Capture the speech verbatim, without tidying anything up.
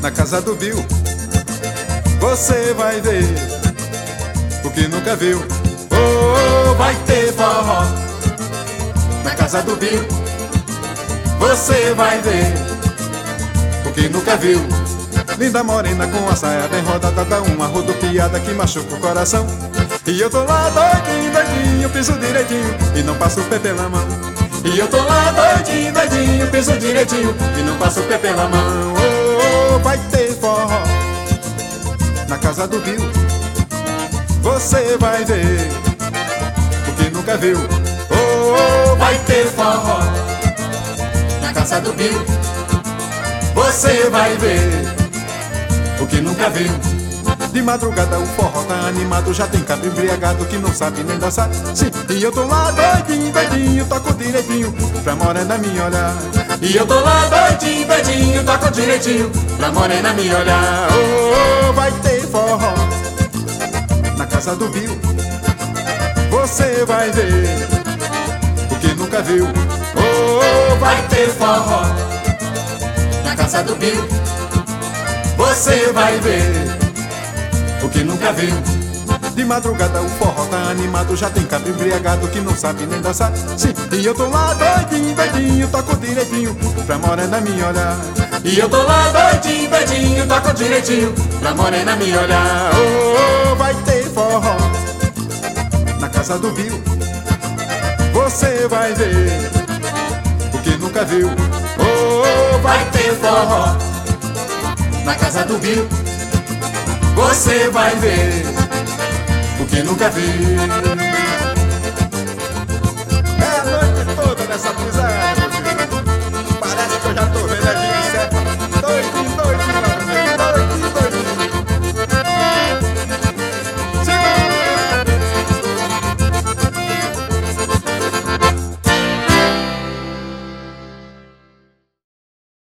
na casa do Bill. Você vai ver o que nunca viu. Oh, oh, vai ter forró na casa do Bill. Você vai ver o que nunca viu. Linda morena com a saia bem rodada, dá uma rodopiada que machuca o coração. E eu tô lá doidinho, doidinho, piso direitinho e não passo o pé pela mão. E eu tô lá doidinho, doidinho, piso direitinho e não passo o pé pela mão. Oh, oh, vai ter forró na casa do Bill. Você vai ver o que nunca viu. Oh, oh, vai ter forró na casa do Bill. Você vai ver o que nunca viu. De madrugada o forró tá animado, já tem cabra embriagado que não sabe nem dançar. Sim, e eu tô lá doidinho, doidinho, toco direitinho pra morena me olhar. E eu tô lá doidinho, doidinho, toco direitinho pra morena me olhar. Oh, oh, vai ter forró na casa do Bill. Você vai ver o que nunca viu. Oh, oh, vai ter forró na casa do Bill. Você vai ver o que nunca viu. De madrugada o forró tá animado, já tem cabra embriagado que não sabe nem dançar. Sim, e eu tô lá doidinho, doidinho, toco direitinho pra morena me olhar. E eu tô lá doidinho, doidinho, toco direitinho pra morena me olhar. Oh, oh, vai ter forró na casa do Bill. Você vai ver o que nunca viu. Oh, oh, vai ter forró na casa do Bill. Você vai ver o que nunca viu.